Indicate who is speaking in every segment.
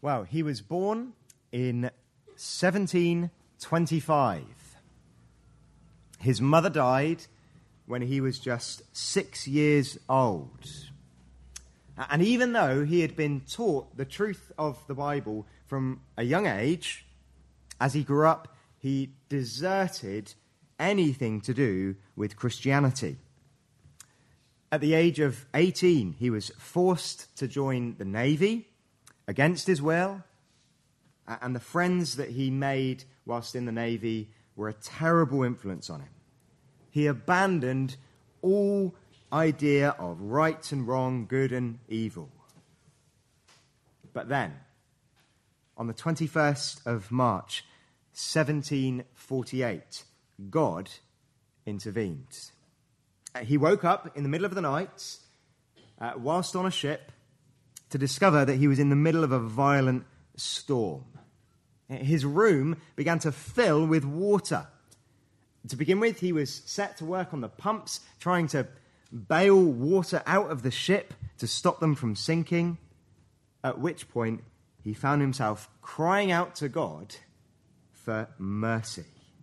Speaker 1: Well, he was born in 1725. His mother died when he was just 6 years old. And even though he had been taught the truth of the Bible from a young age, as he grew up, he deserted anything to do with Christianity. At the age of 18, he was forced to join the Navy against his will, and the friends that he made whilst in the Navy were a terrible influence on him. He abandoned all idea of right and wrong, good and evil. But then, on the 21st of March, 1748, God intervened. He woke up in the middle of the night, whilst on a ship, to discover that he was in the middle of a violent storm. His room began to fill with water. To begin with, he was set to work on the pumps, trying to bail water out of the ship to stop them from sinking, at which point he found himself crying out to God for mercy.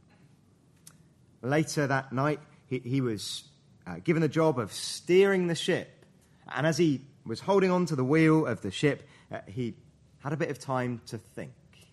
Speaker 1: Later that night, he was given the job of steering the ship, and as he was holding on to the wheel of the ship, he had a bit of time to think.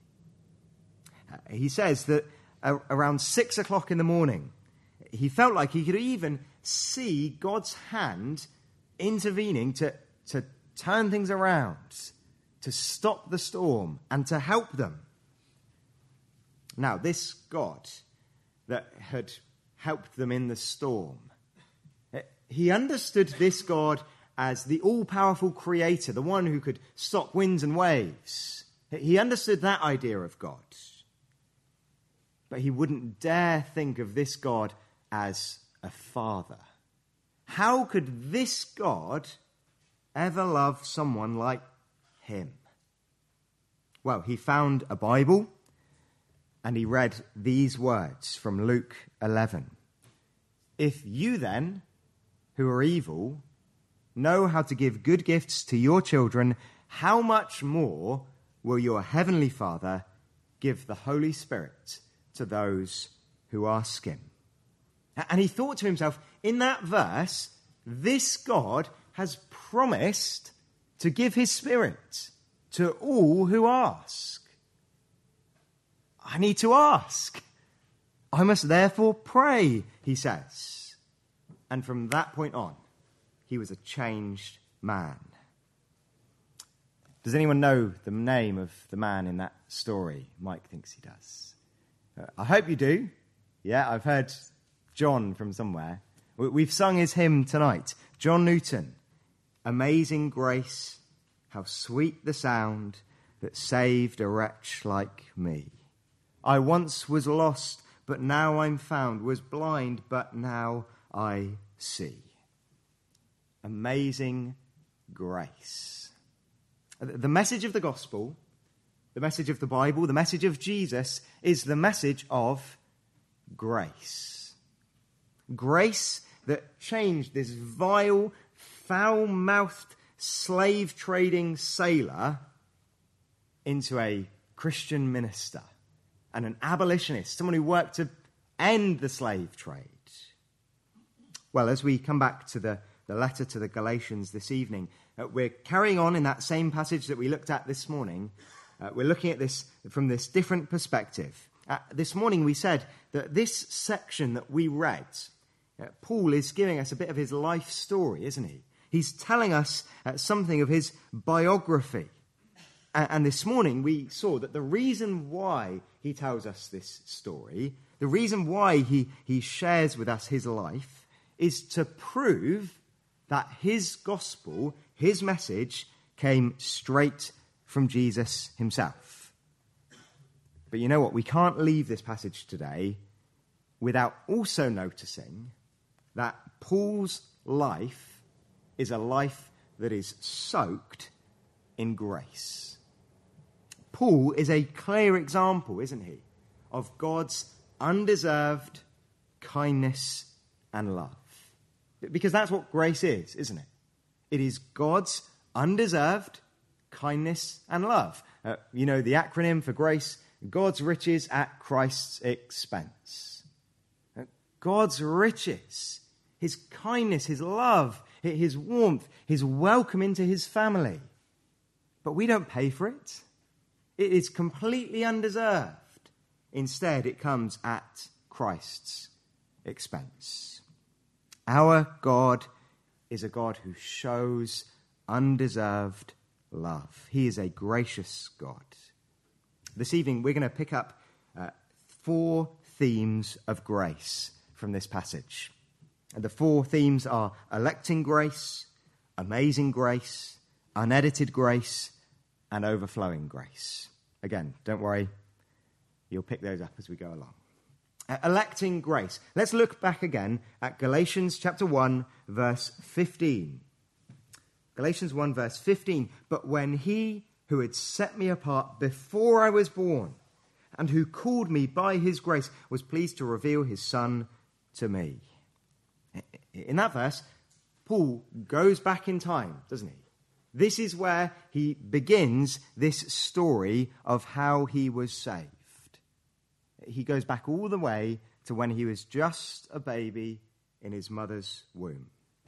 Speaker 1: He says that around 6 o'clock in the morning, he felt like he could even see God's hand intervening to turn things around, to stop the storm and to help them. Now, this God that had helped them in the storm, he understood this God as the all-powerful creator, the one who could stop winds and waves. He understood that idea of God. But he wouldn't dare think of this God as a father. How could this God ever love someone like him? Well, he found a Bible and he read these words from Luke 11. If you then, who are evil, know how to give good gifts to your children, how much more will your heavenly Father give the Holy Spirit to those who ask him? And he thought to himself, in that verse, this God has promised to give his Spirit to all who ask. I need to ask. I must therefore pray, he says. And from that point on, he was a changed man. Does anyone know the name of the man in that story? Mike thinks he does. I hope you do. Yeah, I've heard John from somewhere. We've sung his hymn tonight. John Newton. Amazing grace, how sweet the sound that saved a wretch like me. I once was lost, but now I'm found. Was blind, but now I see. Amazing grace. The message of the gospel, the message of the Bible, the message of Jesus is the message of grace. Grace that changed this vile, foul-mouthed, slave-trading sailor into a Christian minister and an abolitionist, someone who worked to end the slave trade. Well, as we come back to the letter to the Galatians this evening, we're carrying on in that same passage that we looked at this morning. We're looking at this from this different perspective. This morning we said that this section that we read, Paul is giving us a bit of his life story, isn't he? He's telling us something of his biography. And this morning we saw that the reason why he tells us this story, the reason why he shares with us his life, is to prove that his gospel, his message, came straight from Jesus himself. But you know what? We can't leave this passage today without also noticing that Paul's life is a life that is soaked in grace. Paul is a clear example, isn't he, of God's undeserved kindness and love. Because that's what grace is, isn't it? It is God's undeserved kindness and love. You know the acronym for grace, God's riches at Christ's expense. God's riches, his kindness, his love, his warmth, his welcome into his family. But we don't pay for it. It is completely undeserved. Instead, it comes at Christ's expense. Our God is a God who shows undeserved love. He is a gracious God. This evening, we're going to pick up 4 themes of grace from this passage. And the 4 themes are electing grace, amazing grace, unedited grace, and overflowing grace. Again, don't worry, you'll pick those up as we go along. Electing grace. Let's look back again at Galatians chapter 1, verse 15. Galatians 1, verse 15. But when he who had set me apart before I was born, and who called me by his grace, was pleased to reveal his Son to me. In that verse, Paul goes back in time, doesn't he? This is where he begins this story of how he was saved. He goes back all the way to when he was just a baby in his mother's womb.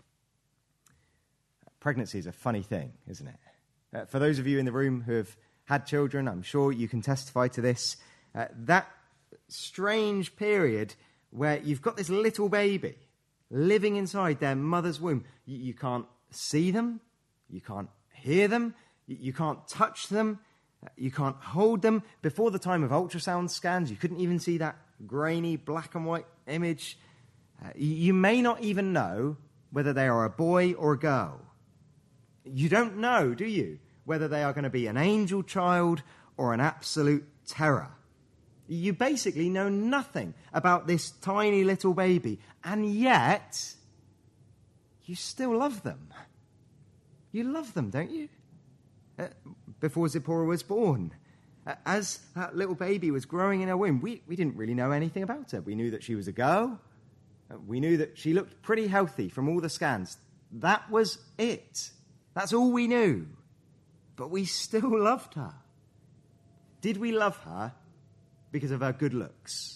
Speaker 1: Pregnancy is a funny thing, isn't it? For those of you in the room who have had children, I'm sure you can testify to this. That strange period where you've got this little baby living inside their mother's womb. You can't see them, you can't hear them, you can't touch them, you can't hold them. Before the time of ultrasound scans, you couldn't even see that grainy black and white image. You may not even know whether they are a boy or a girl. You don't know, do you, whether they are going to be an angel child or an absolute terror. You basically know nothing about this tiny little baby, and yet you still love them. You love them, don't you? Before Zipporah was born, as that little baby was growing in her womb, we didn't really know anything about her. We knew that she was a girl. We knew that she looked pretty healthy from all the scans. That was it. That's all we knew. But we still loved her. Did we love her because of her good looks?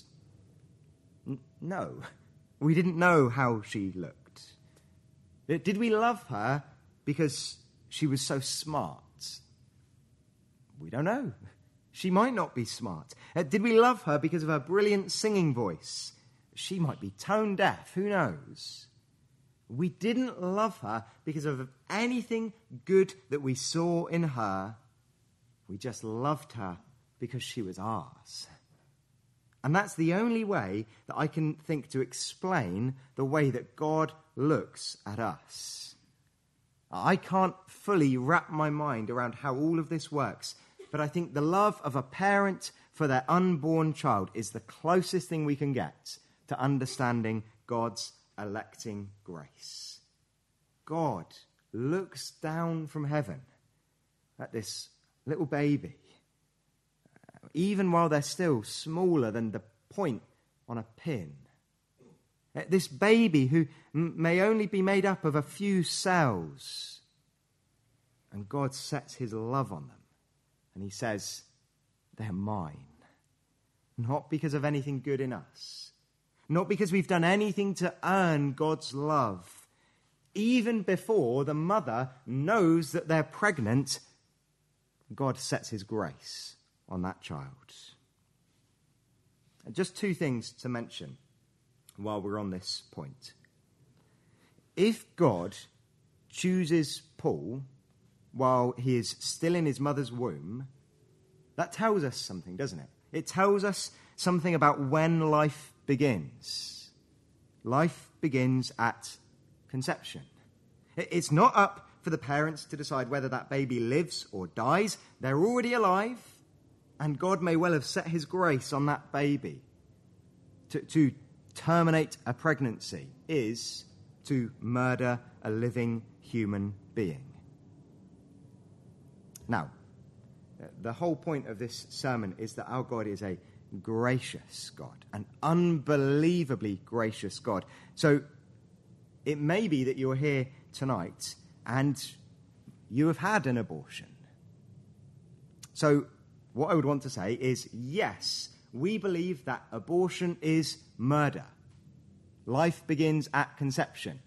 Speaker 1: No. We didn't know how she looked. Did we love her because she was so smart? We don't know. She might not be smart. Did we love her because of her brilliant singing voice? She might be tone deaf. Who knows? We didn't love her because of anything good that we saw in her. We just loved her because she was ours. And that's the only way that I can think to explain the way that God looks at us. I can't fully wrap my mind around how all of this works, but I think the love of a parent for their unborn child is the closest thing we can get to understanding God's electing grace. God looks down from heaven at this little baby, even while they're still smaller than the point on a pin. This baby who may only be made up of a few cells. And God sets his love on them. And he says, they're mine. Not because of anything good in us. Not because we've done anything to earn God's love. Even before the mother knows that they're pregnant, God sets his grace on that child. And just 2 things to mention while we're on this point. If God chooses Paul while he is still in his mother's womb, that tells us something, doesn't it? It tells us something about when life begins. Life begins at conception. It's not up for the parents to decide whether that baby lives or dies. They're already alive, and God may well have set his grace on that baby. To terminate a pregnancy is to murder a living human being. Now, the whole point of this sermon is that our God is a gracious God, an unbelievably gracious God. So it may be that you're here tonight and you have had an abortion. So what I would want to say is, yes, we believe that abortion is murder. Life begins at conception.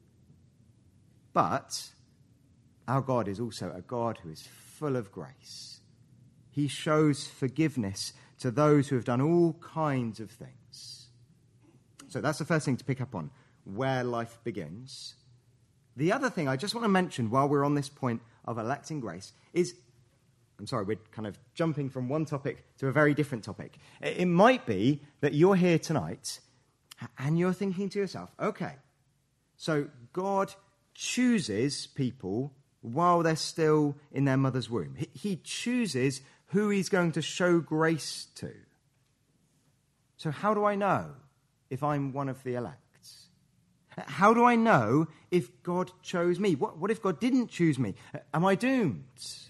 Speaker 1: But our God is also a God who is full of grace. He shows forgiveness to those who have done all kinds of things. So that's the first thing to pick up on, where life begins. The other thing I just want to mention while we're on this point of electing grace is, I'm sorry, we're kind of jumping from one topic to a very different topic. It might be that you're here tonight and you're thinking to yourself, okay, so God chooses people while they're still in their mother's womb. He chooses who he's going to show grace to. So how do I know if I'm one of the elect? How do I know if God chose me? What if God didn't choose me? Am I doomed?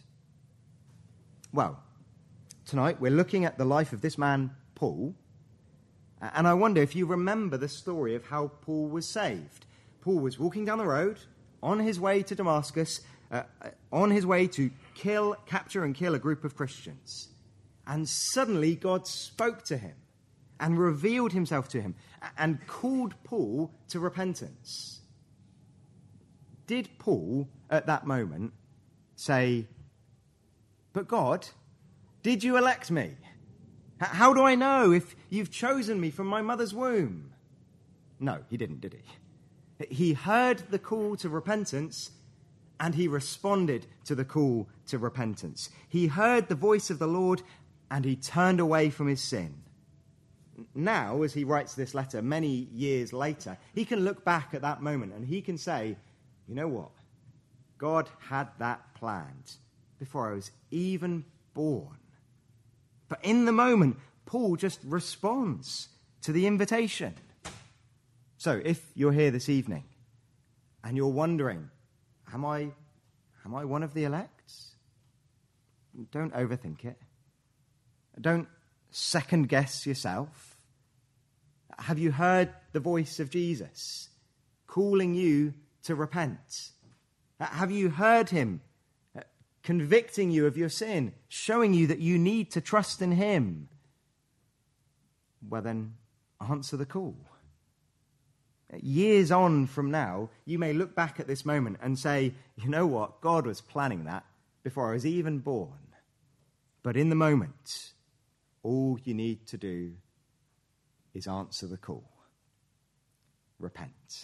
Speaker 1: Well, tonight we're looking at the life of this man, Paul, and I wonder if you remember the story of how Paul was saved. Paul was walking down the road on his way to Damascus, on his way to capture and kill a group of Christians. And suddenly God spoke to him and revealed himself to him and called Paul to repentance. Did Paul, at that moment, say, "But God, did you elect me? How do I know if you've chosen me from my mother's womb?" No, he didn't, did he? He heard the call to repentance and he responded to the call to repentance. He heard the voice of the Lord and he turned away from his sin. Now, as he writes this letter many years later, he can look back at that moment and he can say, you know what? God had that planned before I was even born. But in the moment, Paul just responds to the invitation. So if you're here this evening and you're wondering, am I one of the elect? Don't overthink it. Don't second guess yourself. Have you heard the voice of Jesus calling you to repent? Have you heard him convicting you of your sin, showing you that you need to trust in him? Well then, answer the call. Years on from now, you may look back at this moment and say, you know what, God was planning that before I was even born. But in the moment, all you need to do is answer the call. Repent.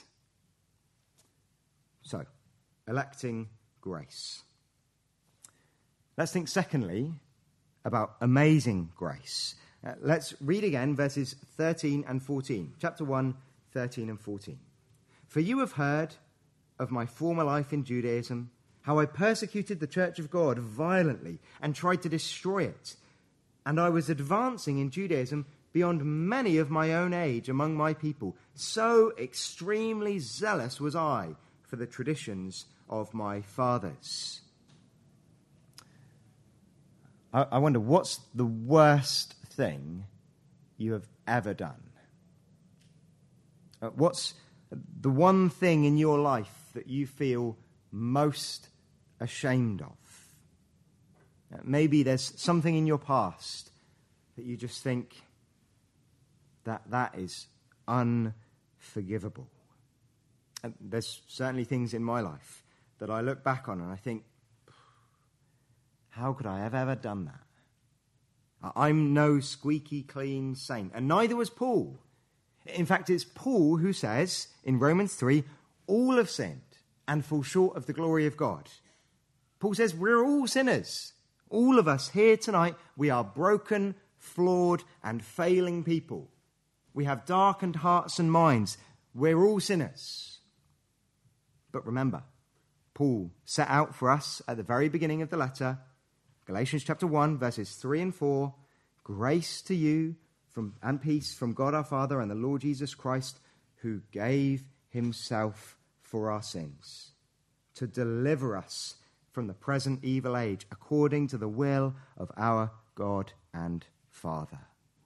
Speaker 1: So, electing grace. Let's think secondly about amazing grace. Let's read again verses 13 and 14. Chapter 1, 13 and 14. For you have heard of my former life in Judaism, how I persecuted the church of God violently and tried to destroy it. And I was advancing in Judaism beyond many of my own age among my people. So extremely zealous was I for the traditions of my fathers. I wonder, what's the worst thing you have ever done? What's the one thing in your life that you feel most ashamed of? Maybe there's something in your past that you just think that is unforgivable. And there's certainly things in my life that I look back on and I think, how could I have ever done that? I'm no squeaky clean saint, and neither was Paul. In fact, it's Paul who says in Romans 3, all have sinned and fall short of the glory of God. Paul says we're all sinners. All of us here tonight, we are broken, flawed, and failing people. We have darkened hearts and minds. We're all sinners. But remember, Paul set out for us at the very beginning of the letter, Galatians chapter 1, verses 3 and 4, grace to you and peace from God our Father and the Lord Jesus Christ, who gave himself for our sins, to deliver us from the present evil age, according to the will of our God and Father.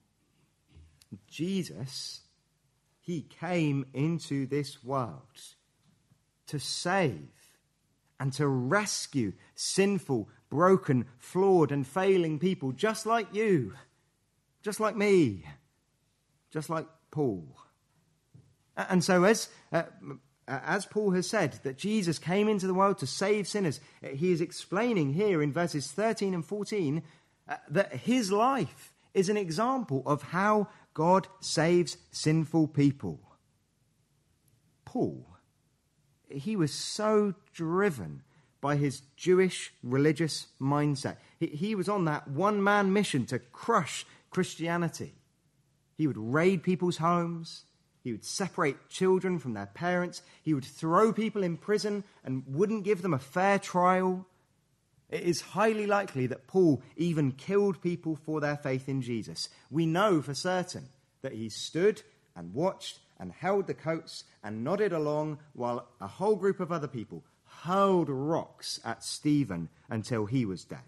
Speaker 1: Jesus, he came into this world to save and to rescue sinful, broken, flawed, and failing people, just like you, just like me, just like Paul. And so as Paul has said, that Jesus came into the world to save sinners, he is explaining here in verses 13 and 14 that his life is an example of how God saves sinful people. Paul, he was so driven by his Jewish religious mindset. He was on that one-man mission to crush Christianity. He would raid people's homes. He would separate children from their parents. He would throw people in prison and wouldn't give them a fair trial. It is highly likely that Paul even killed people for their faith in Jesus. We know for certain that he stood and watched and held the coats and nodded along while a whole group of other people hurled rocks at Stephen until he was dead.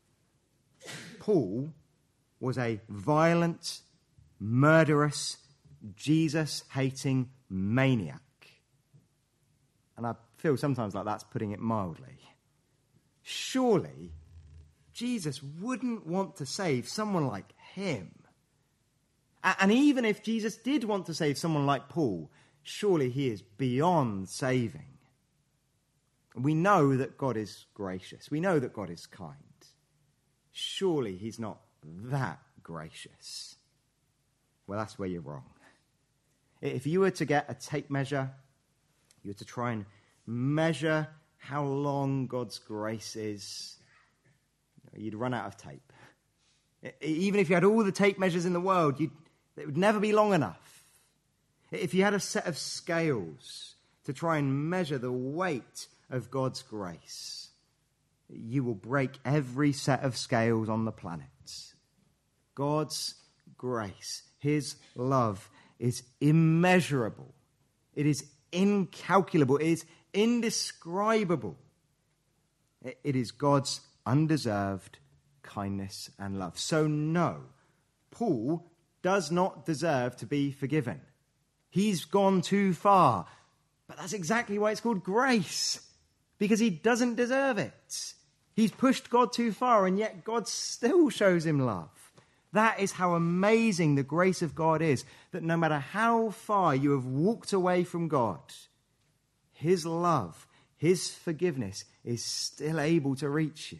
Speaker 1: Paul was a violent, murderous, Jesus-hating maniac. And I feel sometimes like that's putting it mildly. Surely, Jesus wouldn't want to save someone like him. And even if Jesus did want to save someone like Paul, surely he is beyond saving. We know that God is gracious. We know that God is kind. Surely he's not that gracious. Well, that's where you're wrong. If you were to get a tape measure, you were to try and measure how long God's grace is, you'd run out of tape. Even if you had all the tape measures in the world, it would never be long enough. If you had a set of scales to try and measure the weight of God's grace, you will break every set of scales on the planet. God's grace, his love, is immeasurable. It is incalculable. It is indescribable. It is God's undeserved kindness and love. So no, Paul does not deserve to be forgiven. He's gone too far. But that's exactly why it's called grace, because he doesn't deserve it. He's pushed God too far, and yet God still shows him love. That is how amazing the grace of God is, that no matter how far you have walked away from God, his love, his forgiveness is still able to reach you.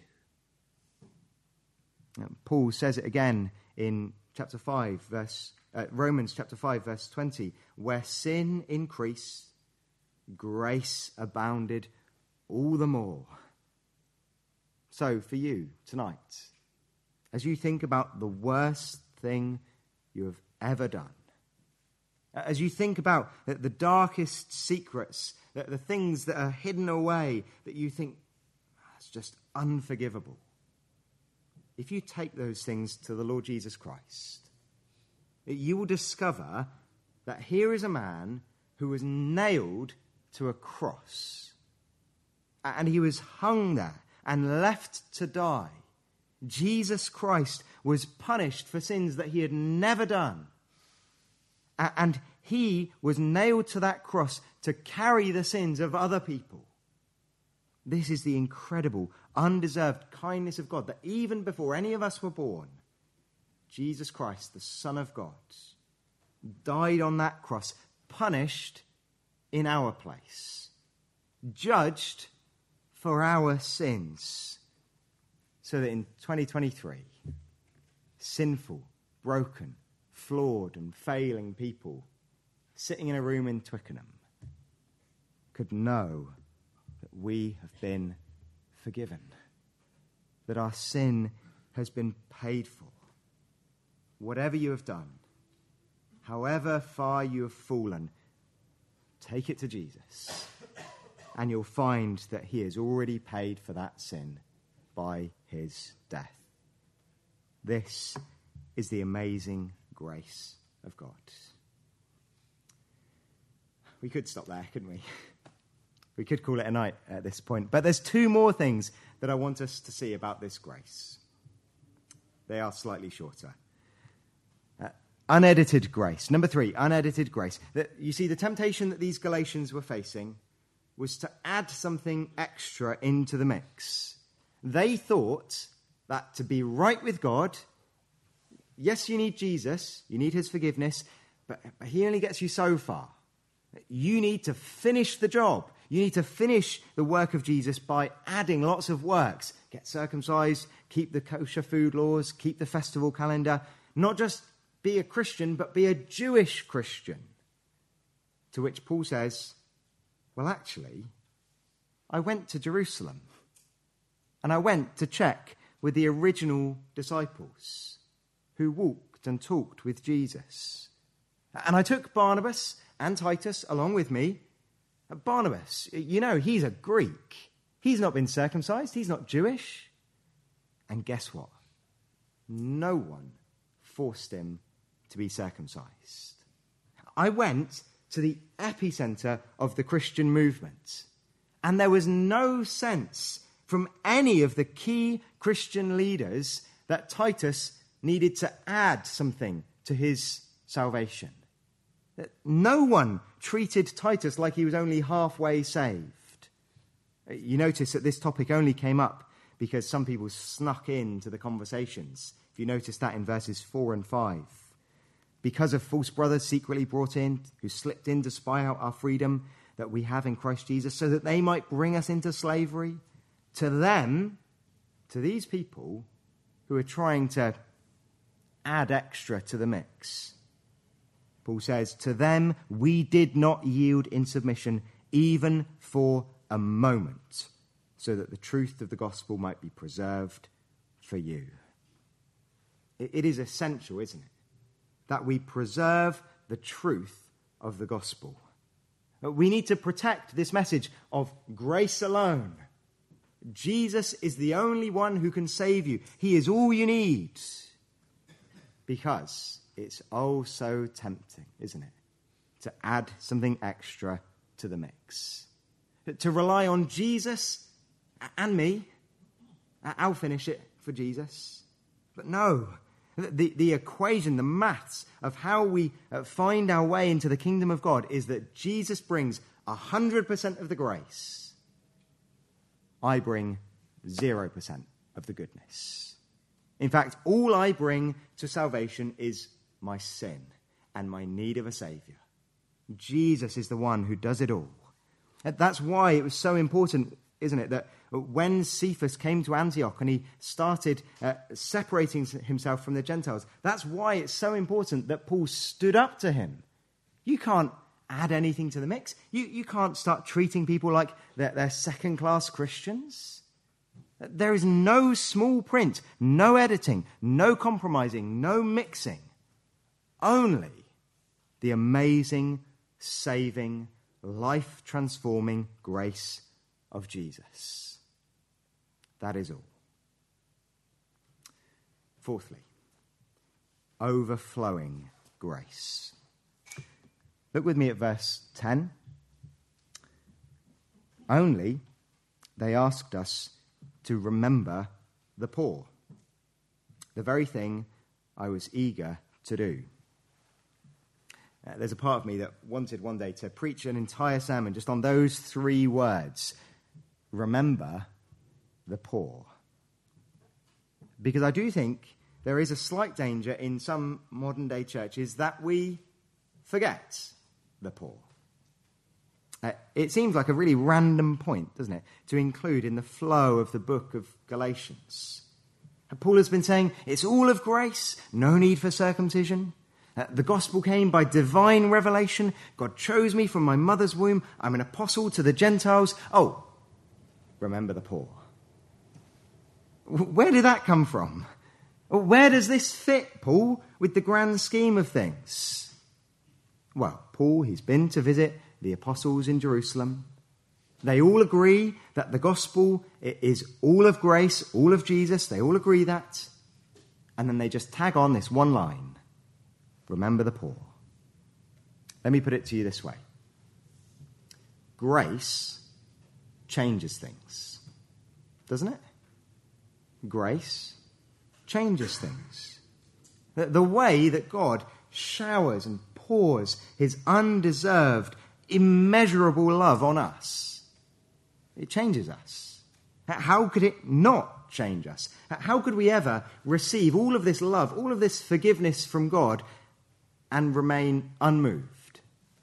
Speaker 1: And Paul says it again in Romans chapter 5, verse 20, where sin increased, grace abounded all the more. So for you tonight, as you think about the worst thing you have ever done, as you think about the darkest secrets, the things that are hidden away that you think, it's just unforgivable. If you take those things to the Lord Jesus Christ, you will discover that here is a man who was nailed to a cross, and he was hung there and left to die. Jesus Christ was punished for sins that he had never done. And he was nailed to that cross to carry the sins of other people. This is the incredible, undeserved kindness of God, that even before any of us were born, Jesus Christ, the Son of God, died on that cross, punished in our place, judged for our sins, so that in 2023, sinful, broken, flawed and failing people sitting in a room in Twickenham could know that we have been forgiven, that our sin has been paid for. Whatever you have done, however far you have fallen, take it to Jesus, and you'll find that he has already paid for that sin by his death. This is the amazing grace of God. We could stop there, couldn't we? We could call it a night at this point. But there's two more things that I want us to see about this grace. They are slightly shorter. Unedited grace. Number 3, unedited grace. You see, the temptation that these Galatians were facing was to add something extra into the mix. They thought that to be right with God, yes, you need Jesus, you need his forgiveness, but he only gets you so far. You need to finish the job. You need to finish the work of Jesus by adding lots of works. Get circumcised, keep the kosher food laws, keep the festival calendar. Not just be a Christian, but be a Jewish Christian. To which Paul says, well, actually, I went to Jerusalem and I went to check with the original disciples who walked and talked with Jesus. And I took Barnabas and Titus along with me. Barnabas, he's a Greek. He's not been circumcised. He's not Jewish. And guess what? No one forced him to be circumcised. I went to the epicenter of the Christian movement, and there was no sense from any of the key Christian leaders that Titus needed to add something to his salvation. No one treated Titus like he was only halfway saved. You notice that this topic only came up because some people snuck into the conversations. If you notice that in verses 4 and 5. Because of false brothers secretly brought in, who slipped in to spy out our freedom that we have in Christ Jesus, so that they might bring us into slavery. To them, to these people who are trying to add extra to the mix, Paul says, to them we did not yield in submission even for a moment, so that the truth of the gospel might be preserved for you. It is essential, isn't it, that we preserve the truth of the gospel. We need to protect this message of grace alone. Jesus is the only one who can save you. He is all you need. Because it's oh so tempting, isn't it, to add something extra to the mix. To rely on Jesus and me. I'll finish it for Jesus. But no, the equation, the maths of how we find our way into the kingdom of God is that Jesus brings 100% of the grace. I bring 0% of the goodness. In fact, all I bring to salvation is my sin and my need of a Saviour. Jesus is the one who does it all. That's why it was so important, isn't it, that when Cephas came to Antioch and he started separating himself from the Gentiles, that's why it's so important that Paul stood up to him. You can't add anything to the mix. You can't start treating people like they're second-class Christians. There is no small print, no editing, no compromising, no mixing. Only the amazing, saving, life-transforming grace of Jesus. That is all. Fourthly, overflowing grace. Look with me at verse 10. Only they asked us to remember the poor, the very thing I was eager to do. There's a part of me that wanted one day to preach an entire sermon just on those three words. Remember the poor. Because I do think there is a slight danger in some modern day churches that we forget the poor. It seems like a really random point, doesn't it, to include in the flow of the book of Galatians. Paul has been saying it's all of grace, no need for circumcision. The gospel came by divine revelation. God chose me from my mother's womb. I'm an apostle to the Gentiles. Oh, remember the poor. Where did that come from? Where does this fit, Paul, with the grand scheme of things? Well, Paul, he's been to visit the apostles in Jerusalem. They all agree that the gospel is all of grace, all of Jesus. They all agree that. And then they just tag on this one line. Remember the poor. Let me put it to you this way. Grace changes things, doesn't it? Grace changes things. The way that God showers and pours his undeserved, immeasurable love on us, it changes us. How could it not change us? How could we ever receive all of this love, all of this forgiveness from God and remain unmoved?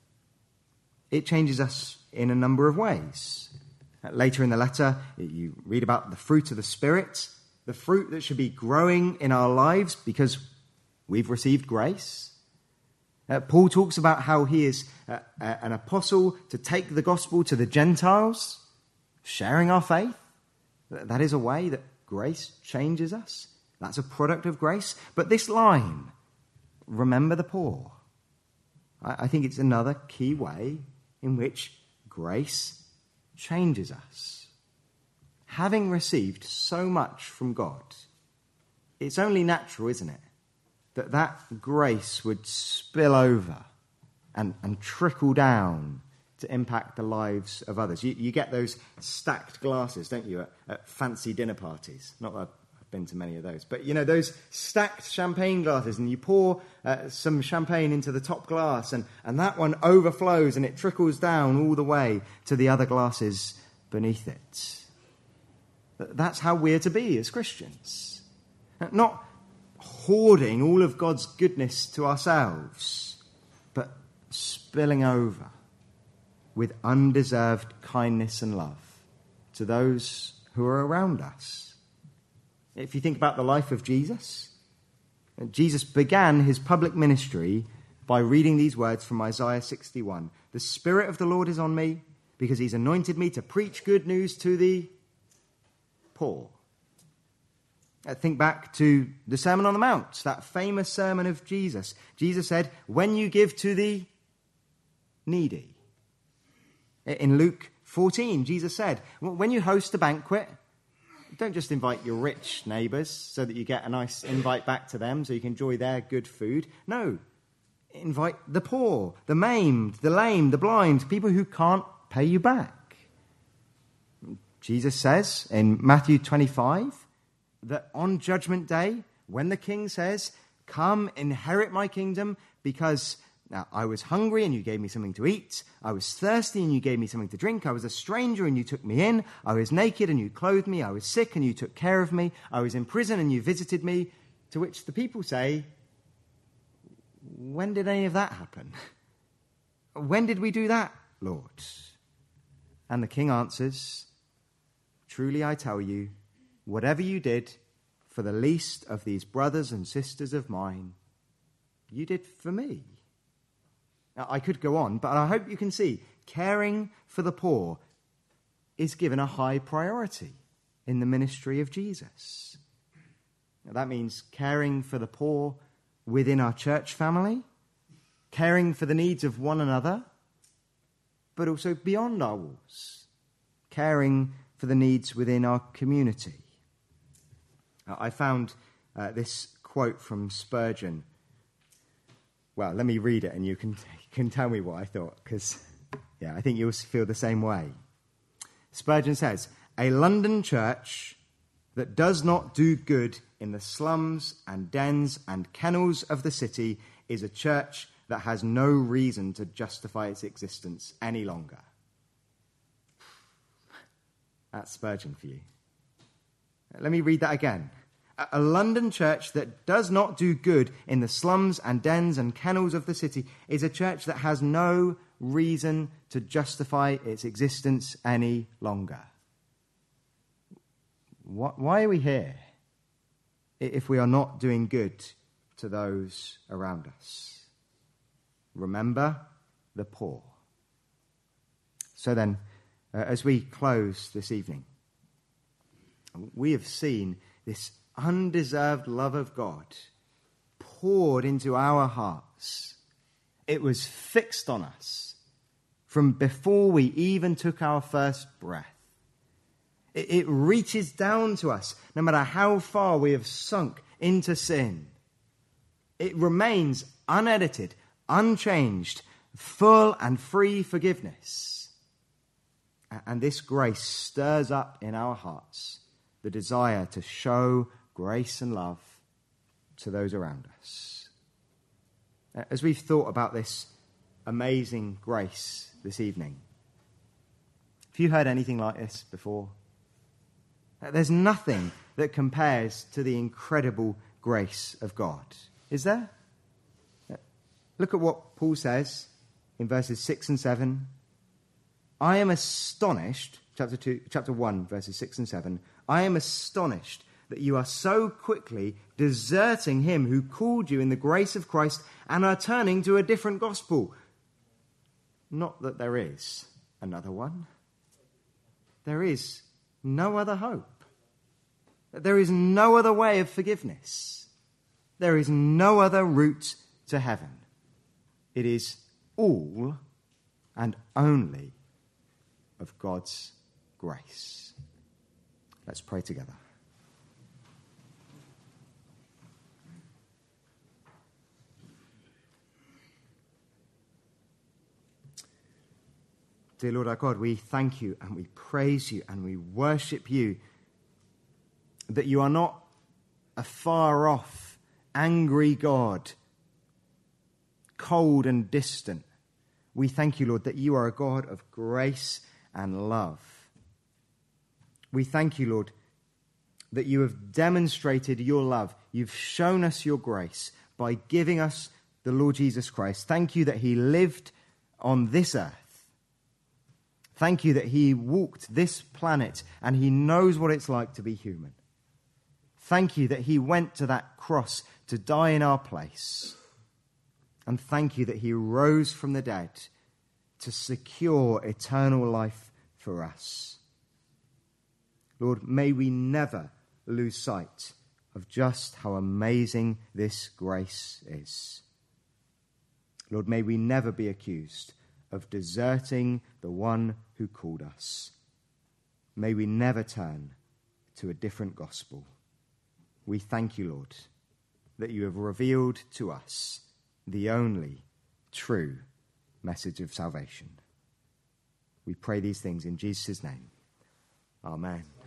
Speaker 1: It changes us in a number of ways. Later in the letter, you read about the fruit of the Spirit, the fruit that should be growing in our lives because we've received grace. Paul talks about how he is an apostle to take the gospel to the Gentiles, sharing our faith. That is a way that grace changes us. That's a product of grace. But this line, remember the poor, I think it's another key way in which grace changes us. Having received so much from God, it's only natural, isn't it, that grace would spill over and trickle down to impact the lives of others. You get those stacked glasses, don't you, at fancy dinner parties? Not that I've been to many of those, but you know, those stacked champagne glasses, and you pour some champagne into the top glass, and that one overflows and it trickles down all the way to the other glasses beneath it. That's how we're to be as Christians. Not hoarding all of God's goodness to ourselves, but spilling over with undeserved kindness and love to those who are around us. If you think about the life of Jesus, Jesus began his public ministry by reading these words from Isaiah 61. The Spirit of the Lord is on me because he's anointed me to preach good news to the poor. Think back to the Sermon on the Mount, that famous sermon of Jesus. Jesus said, when you give to the needy. In Luke 14, Jesus said, when you host a banquet, don't just invite your rich neighbours so that you get a nice invite back to them so you can enjoy their good food. No, invite the poor, the maimed, the lame, the blind, people who can't pay you back. Jesus says in Matthew 25 that on Judgment Day, when the king says, come inherit my kingdom because now, I was hungry and you gave me something to eat. I was thirsty and you gave me something to drink. I was a stranger and you took me in. I was naked and you clothed me. I was sick and you took care of me. I was in prison and you visited me. To which the people say, when did any of that happen? When did we do that, Lord? And the king answers, truly I tell you, whatever you did for the least of these brothers and sisters of mine, you did for me. Now, I could go on, but I hope you can see caring for the poor is given a high priority in the ministry of Jesus. Now, that means caring for the poor within our church family, caring for the needs of one another, but also beyond our walls, caring for the needs within our community. I found this quote from Spurgeon. Well, let me read it and you can tell me what I thought, because, I think you'll feel the same way. Spurgeon says, a London church that does not do good in the slums and dens and kennels of the city is a church that has no reason to justify its existence any longer. That's Spurgeon for you. Let me read that again. A London church that does not do good in the slums and dens and kennels of the city is a church that has no reason to justify its existence any longer. Why are we here if we are not doing good to those around us? Remember the poor. So then, as we close this evening, we have seen this undeserved love of God poured into our hearts. It was fixed on us from before we even took our first breath. It reaches down to us no matter how far we have sunk into sin. It remains unedited, unchanged, full and free forgiveness. And this grace stirs up in our hearts the desire to show grace and love to those around us. As we've thought about this amazing grace this evening, have you heard anything like this before? There's nothing that compares to the incredible grace of God. Is there? Look at what Paul says in verses 6 and 7. I am astonished, chapter 1, verses 6 and 7. I am astonished that you are so quickly deserting him who called you in the grace of Christ and are turning to a different gospel. Not that there is another one. There is no other hope. There is no other way of forgiveness. There is no other route to heaven. It is all and only of God's grace. Let's pray together. Dear Lord our God, we thank you and we praise you and we worship you that you are not a far-off, angry God, cold and distant. We thank you, Lord, that you are a God of grace and love. We thank you, Lord, that you have demonstrated your love. You've shown us your grace by giving us the Lord Jesus Christ. Thank you that he lived on this earth. Thank you that he walked this planet and he knows what it's like to be human. Thank you that he went to that cross to die in our place. And thank you that he rose from the dead to secure eternal life for us. Lord, may we never lose sight of just how amazing this grace is. Lord, may we never be accused of deserting the one who called us. May we never turn to a different gospel. We thank you, Lord, that you have revealed to us the only true message of salvation. We pray these things in Jesus' name. Amen.